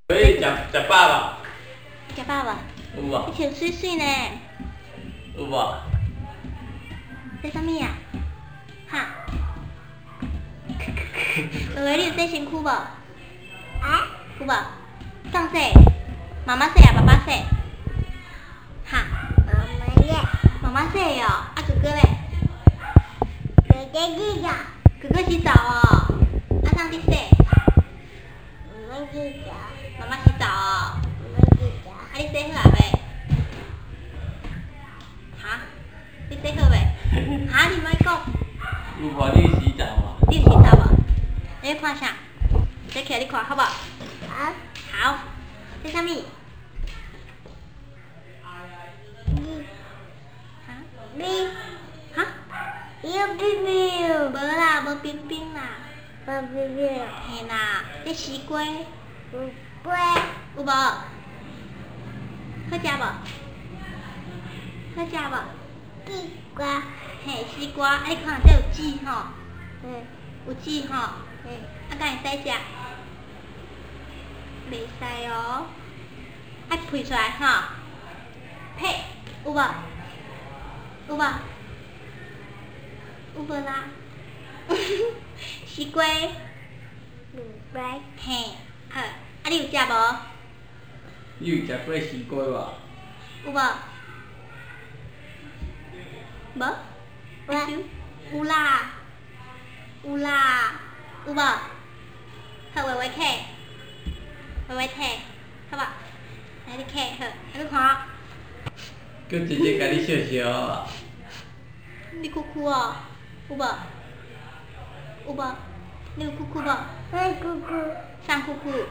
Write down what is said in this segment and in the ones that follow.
可以食饱吧？ 食饱无？ 有无？ 你笑水水呢？ 有无？ 做啥物啊？哈？妹妹，你有洗身躯无？啊？有无？谁洗？妈妈洗啊，爸爸洗？哈？妈妈洗哦，啊哥哥嘞？哥哥洗澡哦，啊谁伫洗？妈妈洗澡哦，啊你洗好啊未？哈？你洗好未？哈？你莫讲。 有无？你洗澡无？ 你有洗澡无？你要看啥？坐起来你看好无？好。这啥物？哈？无啦，无冰冰啦。嘿啦，这西瓜。有无？好食无？好食无？嘿，西瓜，啊你看这有籽吼。有籽吼。啊敢会使食？袂使哦。爱配出来吼。呸！有无？有无？有无啦？西瓜。嘿，好，啊你有食无？ 你有食过西瓜无？ 有无？无？有啦，有啦，有无？好，微微摕，微微摕，好无？来你摕好，啊你看。 叫姐姐甲你笑笑好无？ 你哭哭哦，有无？有无？你有哭哭无？啥哭哭？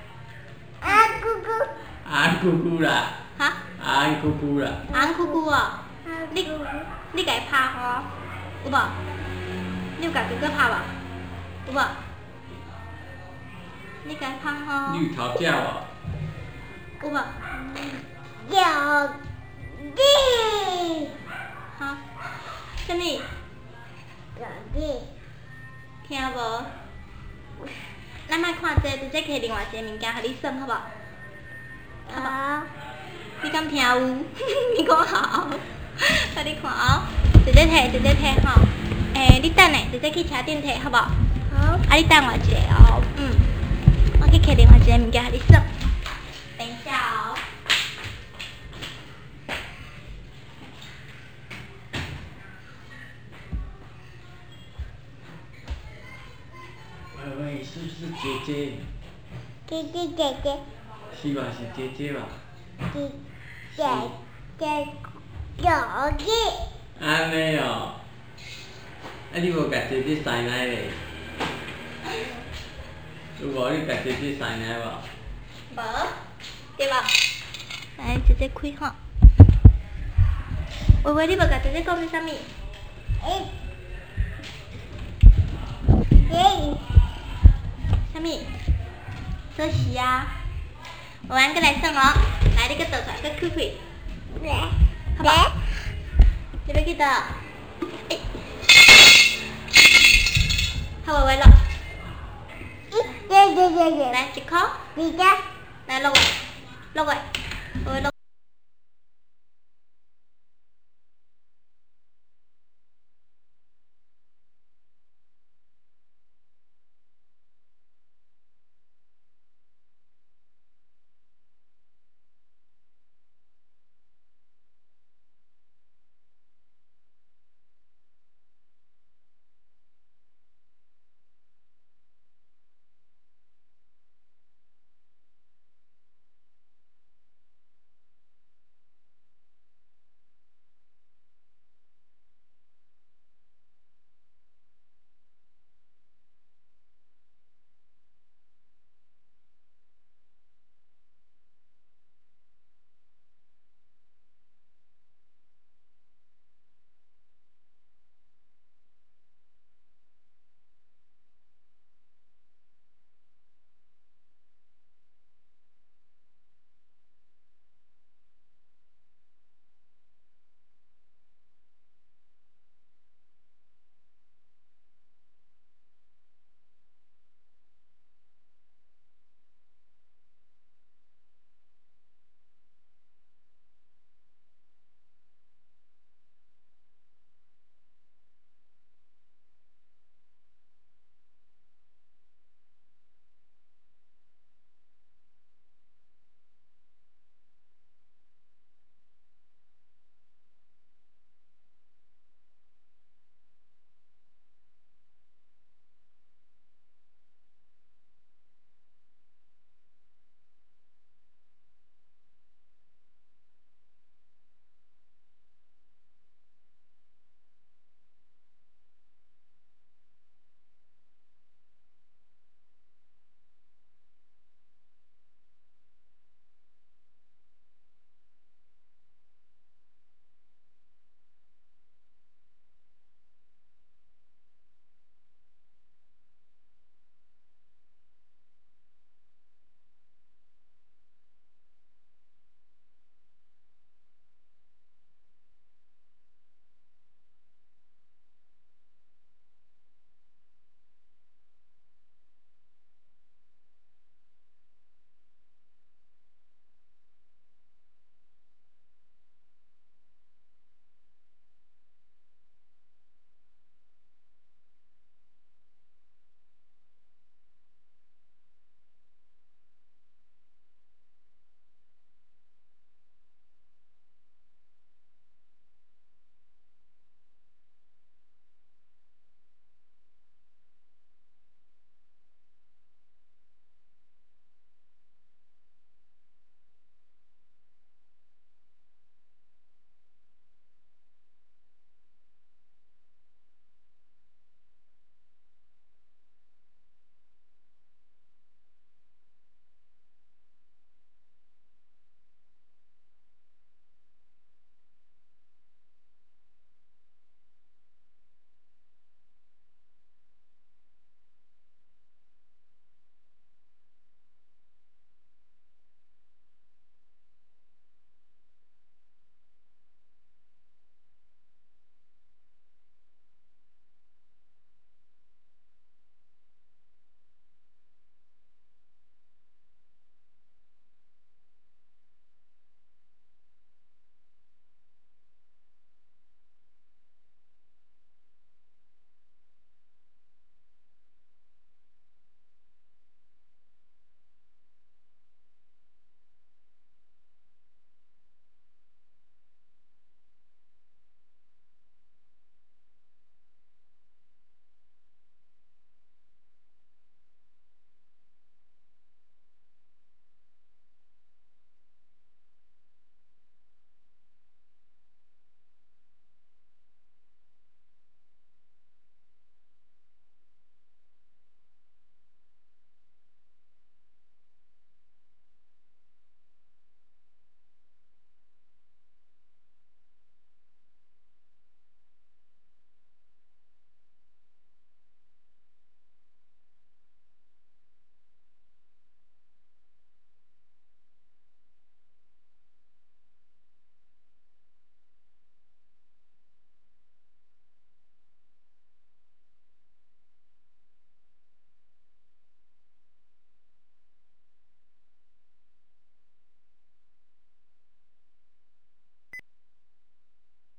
安姑姑啦。 哈？ 安姑姑啦。 安哭哭哦。你甲伊拍吼，有无？你有甲哥哥拍无？有无？你甲伊拍吼。 你有偷食无？ 有无？哈？啥物？听无？咱莫看这，直接摕另外一个物件，互你耍好无？好无？你敢听有？你讲好，互你看哦。直接摕吼。你等下，直接去车顶摕好无？好。啊，你等我一下哦。我去摕另外一个物件，互你耍。等一下哦。 喂，是不是姐姐？是吧？是姐姐吧？安尼哦。啊，你无甲姐姐塞奶咧？有无？你甲姐姐塞奶无？ 无，对无？来，直接开吼。微微，你无甲姐姐讲是啥物？啥物？锁匙啊！微微，搁来耍哦。来，你搁倒出来，搁开开。好无？你要去倒？好，微微落。来，一箍。来，落位，微微落。